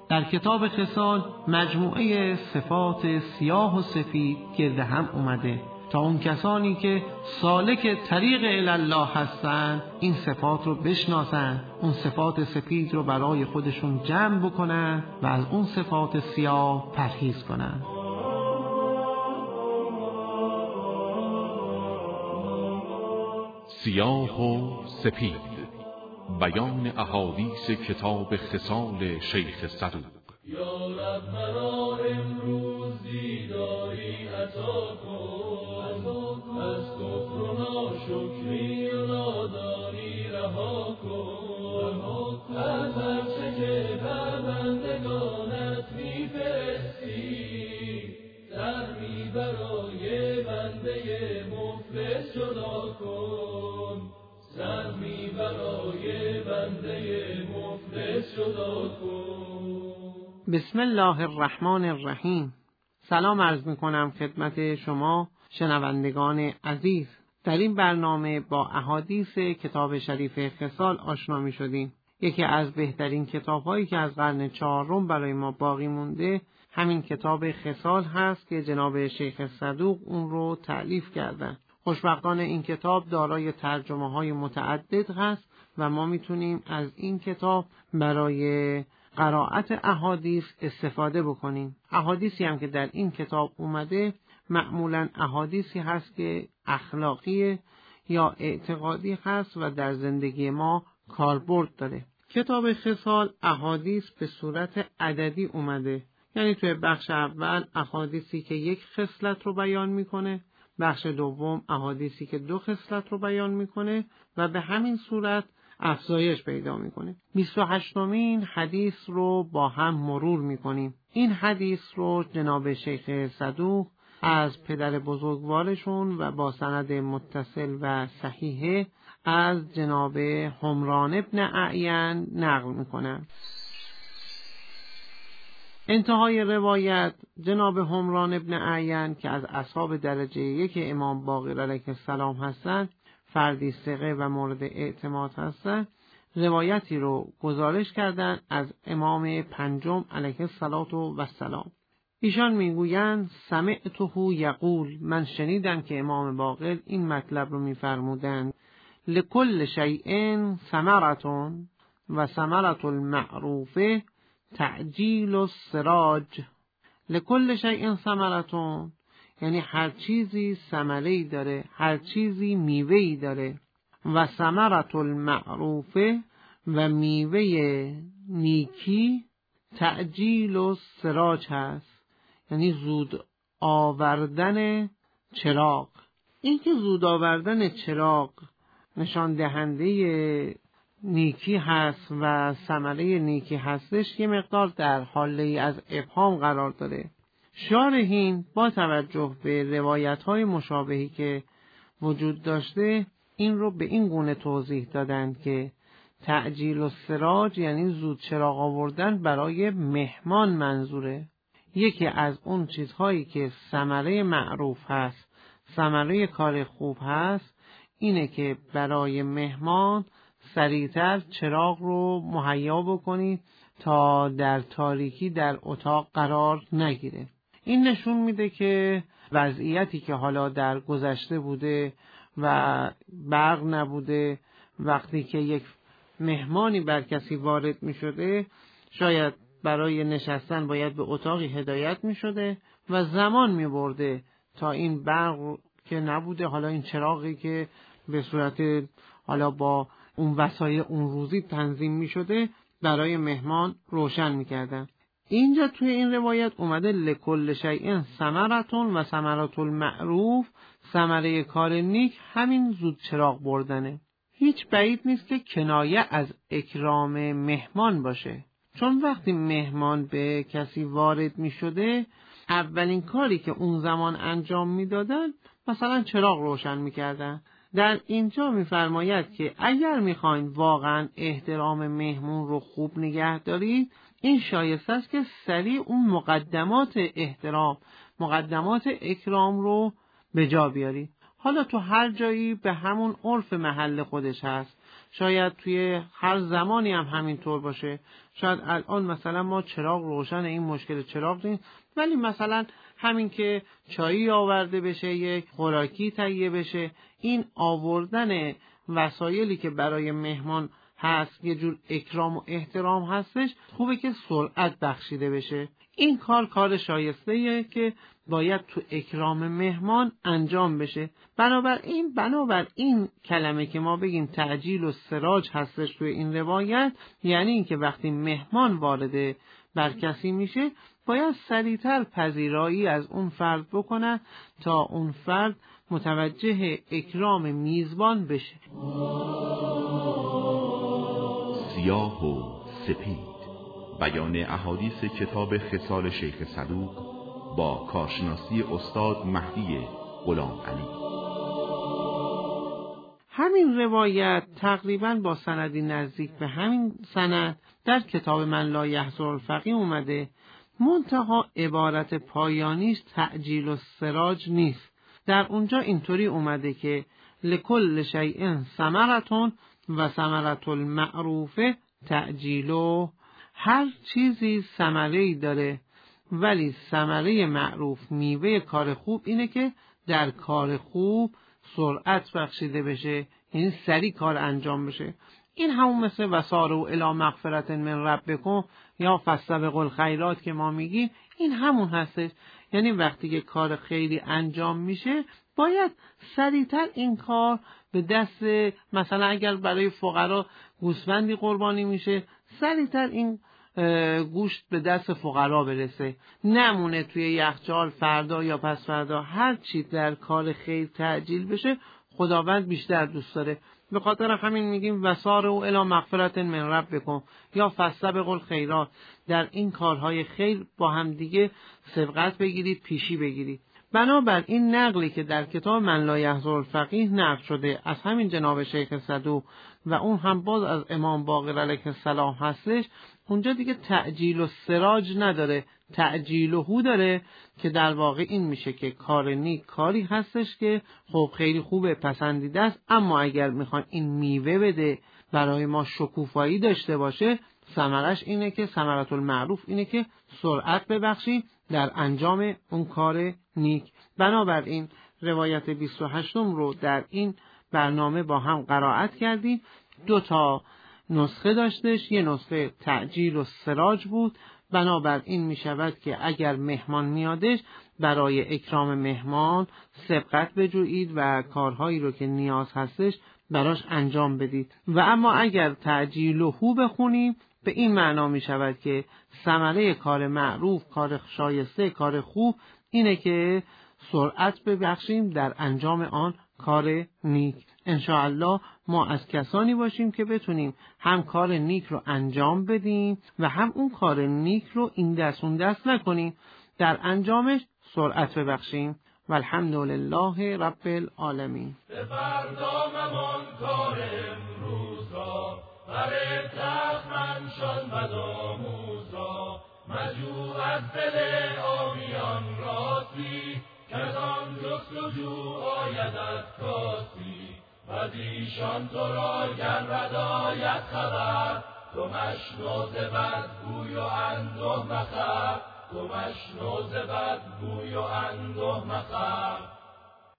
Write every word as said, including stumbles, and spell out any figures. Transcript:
در کتاب خصال مجموعه صفات سیاه و سفید گرد هم اومده تا اون کسانی که سالک طریق الله هستن این صفات رو بشناسن، اون صفات سفید رو برای خودشون جمع بکنن و از اون صفات سیاه پرهیز کنن. سیاه و سپید، بیان احادیث کتاب خصال شیخ صدوق. یا رب مرا امروز دیداری عطا کن، از کفر و ناشکری و نادانی رها کن، از هر چه که بر بندگانت می‌فرستی سهمی برای بنده مفلس جدا کن، سهمی برای بنده مفلس جدا کن. بسم الله الرحمن الرحیم. سلام عرض می کنم خدمت شما شنوندگان عزیز. در این برنامه با احادیث کتاب شریف خصال آشنا می شدیم. یکی از بهترین کتاب هایی که از قرن چهارم برای ما باقی مونده همین کتاب خصال هست که جناب شیخ صدوق اون رو تألیف کردن. خوشبختانه این کتاب دارای ترجمه های متعدد هست و ما میتونیم از این کتاب برای قرائت احادیث استفاده بکنیم. احادیثی هم که در این کتاب اومده معمولاً احادیثی هست که اخلاقی یا اعتقادی هست و در زندگی ما کاربرد داره. کتاب خصال احادیث به صورت عددی اومده، یعنی توی بخش اول احادیثی که یک خصلت رو بیان میکنه، بخش دوم احادیثی که دو خصلت رو بیان میکنه و به همین صورت افزایش پیدا میکنه. بیست و هشتمین حدیث رو با هم مرور میکنیم. این حدیث رو جناب شیخ صدوق از پدر بزرگوارشون و با سند متصل و صحیحه از جناب حمران ابن اعین نقل میکنن. انتهای روایت جناب حمران ابن اعین که از اصحاب درجه یک امام باقر علیه السلام هستند، فردی ثقه و مورد اعتماد هستند، روایتی رو گزارش کردند از امام پنجم علیه السلام. ایشان میگویند سمعته یقول، من شنیدم که امام باقر این مطلب رو میفرمودند: لکل شیء ثمرة و ثمرة المعروف تعجیل السراج. لکل شیء ثمرة یعنی هر چیزی ثمره‌ای داره، هر چیزی میوه‌ای داره. و ثمرة المعروف و میوه نیکی تعجیل السراج هست، یعنی زود آوردن چراغ. این که زود آوردن چراغ نشان دهنده نیکی هست و ثمره نیکی هستش، یه مقدار در حاله از ابهام قرار داره. شارحین با توجه به روایت‌های مشابهی که وجود داشته این رو به این گونه توضیح دادند که تعجیل السراج یعنی زود چراغ آوردن برای مهمان منظوره. یکی از اون چیزهایی که ثمره معروف هست، ثمره کار خوب هست، اینه که برای مهمان سریعتر چراغ رو مهیا بکنید تا در تاریکی در اتاق قرار نگیره. این نشون میده که وضعیتی که حالا در گذشته بوده و برق نبوده، وقتی که یک مهمانی بر کسی وارد میشده شاید برای نشستن باید به اتاقی هدایت میشده و زمان میبرده تا این برق که نبوده، حالا این چراغی که به صورت حالا با اون وسایل اون روزی تنظیم میشده برای مهمان روشن میکردن. اینجا توی این روایت اومده لکل شیء ثمرة و ثمرة المعروف، ثمره کار نیک همین زود چراغ بردنه. هیچ بعید نیست که کنایه از اکرام مهمان باشه، چون وقتی مهمان به کسی وارد می شده اولین کاری که اون زمان انجام می دادن مثلا چراغ روشن می کردن. در اینجا می فرماید که اگر می خواین واقعا احترام مهمون رو خوب نگه دارید، این شایسته است که سریع اون مقدمات احترام، مقدمات اکرام رو به جا بیارید. حالا تو هر جایی به همون عرف محل خودش هست، شاید توی هر زمانی هم همینطور باشه. شاید الان مثلا ما چراغ روشن، این مشکل چراغ نیست، ولی مثلا همین که چایی آورده بشه، یک خوراکی تهیه بشه، این آوردن وسایلی که برای مهمان هست یه جور اکرام و احترام هستش، خوبه که سرعت بخشیده بشه. این کار کار شایسته‌ایه که باید تو اکرام مهمان انجام بشه. بنابراین بنابر این کلمه که ما بگیم تعجیل و سراج هستش توی این روایت، یعنی این که وقتی مهمان وارد بر کسی میشه باید سریعتر پذیرایی از اون فرد بکنه تا اون فرد متوجه اکرام میزبان بشه. سیاه و سپید، بیان احادیث کتاب خصال شیخ صدوق با کارشناسی استاد مهدی غلام علی. همین روایت تقریباً با سندی نزدیک به همین سند در کتاب من لا یحضر الفقیه اومده، منتها عبارت پایانیش تعجیل و سراج نیست. در اونجا اینطوری اومده که لکل شیء ثمرة و ثمرة المعروف تعجیلو، هر چیزی ثمره‌ای داره ولی ثمره معروف، میوه کار خوب اینه که در کار خوب سرعت بخشیده بشه، یعنی سریع کار انجام بشه. این همون مثل وسارعوا الی مغفرة من ربکم یا فاستبقوا الخیرات که ما میگیم، این همون هستش. یعنی وقتی که کار خیری انجام میشه باید سریعتر این کار به دست، مثلا اگر برای فقرا گوسفندی قربانی میشه، سریعتر این گوشت به دست فقرا برسه، نمونه توی یخچال فردا یا پس فردا. هر چی در کار خیر تعجیل بشه خداوند بیشتر دوست داره. به خاطر همین میگیم وسارعوا الی مغفرة من ربکم یا فاستبقوا الخیرات. در این کارهای خیر با هم دیگه سبقت بگیرید، پیشی بگیرید. بنابر این نقلی که در کتاب من لا یحضر الفقیه نقل شده از همین جناب شیخ صدوق و اون هم باز از امام باقر علیه السلام هستش، اونجا دیگه تعجیل و سراج نداره، تعجیل و هو داره، که در واقع این میشه که کار نیک کاری هستش که خب خیلی خوبه، پسندیده است، اما اگر میخوان این میوه بده، برای ما شکوفایی داشته باشه، ثمرش اینه که ثمرة المعروف اینه که سرعت ببخشید در انجام اون کار نیک. بنابراین روایت بیست و هشتم رو در این برنامه با هم قرائت کردیم. دو تا نسخه داشتش، یه نسخه تعجیل و سراج بود. بنابراین می شود که اگر مهمان میادش برای اکرام مهمان سبقت بجویید و کارهایی رو که نیاز هستش براش انجام بدید. و اما اگر تعجیل و هو بخونیم به این معنا می شود که ثمره کار معروف، کار شایسته، کار خوب اینه که سرعت ببخشیم در انجام آن کار نیک. انشاءالله ما از کسانی باشیم که بتونیم هم کار نیک رو انجام بدیم و هم اون کار نیک رو این دست اون دست نکنیم، در انجامش سرعت ببخشیم. والحمدلله رب العالمین. به فردا ممان کار امروز را، بر تخت منشان بدآموز را، مجو از دل آمیان راستی، که از آن جستجو آیدت کاستی. و دیشان تو را گرد آید خبر، تو مشنو ز بدگوی و انده مخر، تو مشنو ز بدگوی و انده مخر.